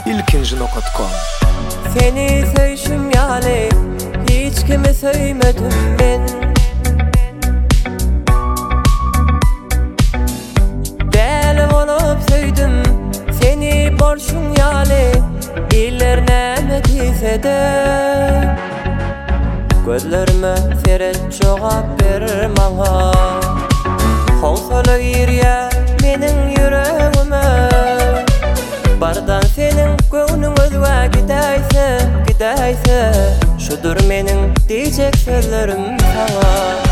ilkinji.com. Seni söýüşüm ýaly hiç kimi söýmedim men. Däl bolup söýdüm seni borşun ýaly iller näme diýse-de. Gözlerime seret jogap ber maňa. Howsala ýerýä meniň ýüregime. Bardan senin göwnüň özüňe gidäýse, şudur meniň diýjek sözlerim saňa.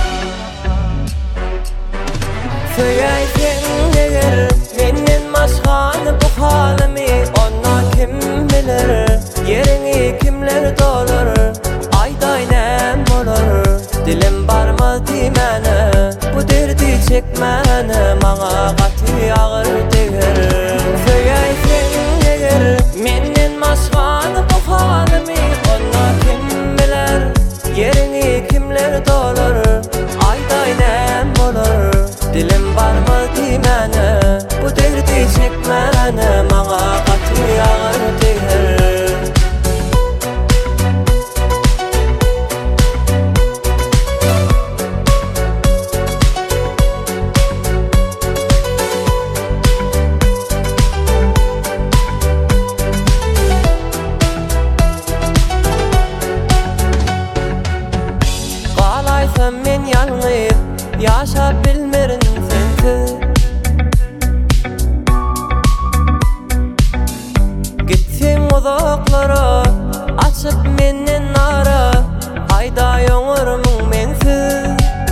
Söýäýsen eger menden başgany bu halymy, onda kim biler, ýeriňi kimler dolar, aýdaý näme bolar, dilim barmaz diýmäne, bu derdi çekmäne, maňa gaty agyr diýer. Söýäýsen eger menden başgany bu halymy, onda kim biler, ýeriňi kimler dolar, aýdaý näme bolar, dilim barmaz diýmäne, bu derdi çekmäne, maňa gaty agyr diýer. Men ýalňyz ýaşap bilmerin sensiz. Gitsin uzaklara açyp menden ara, aýda ýoňurmuň mensiz.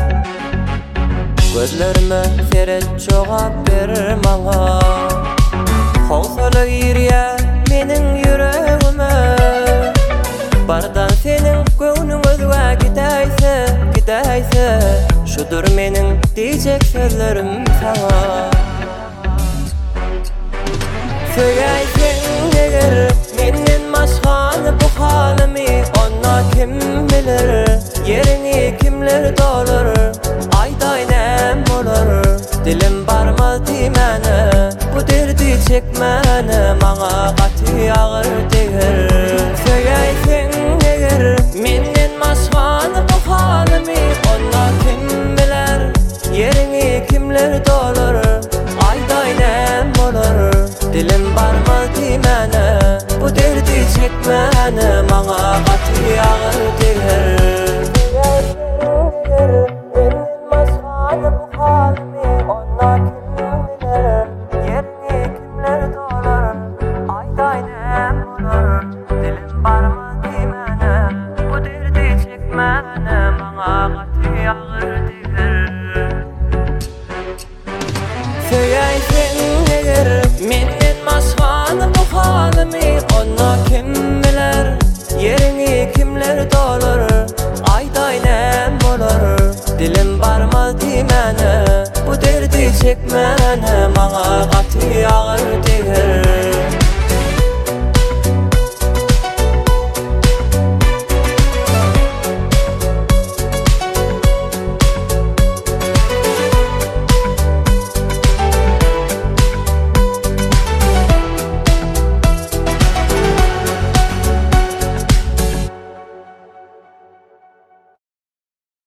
Gözlerime seret jogap ber maňa. Howsala ýerýä meniň ýüregime. Bardan senin göwnüň özüňe gidäýse, şudur meniň diýjek sözlerim saňa. Söýäýsen eger menden başgany bu halymy, onda kim biler, ýeriňi kimler dolar, aýdaý näme bolar, dilim barmaz diýmäne, bu derdi çekmäne, maňa gaty agyr diýer. Söýäýsen eger menden başgany bu halymy, onda kim biler, ýeriňi kimler dolar, aýdaý näme bolar, dilim barmaz diýmäne, bu derdi çekmäne, maňa gaty agyr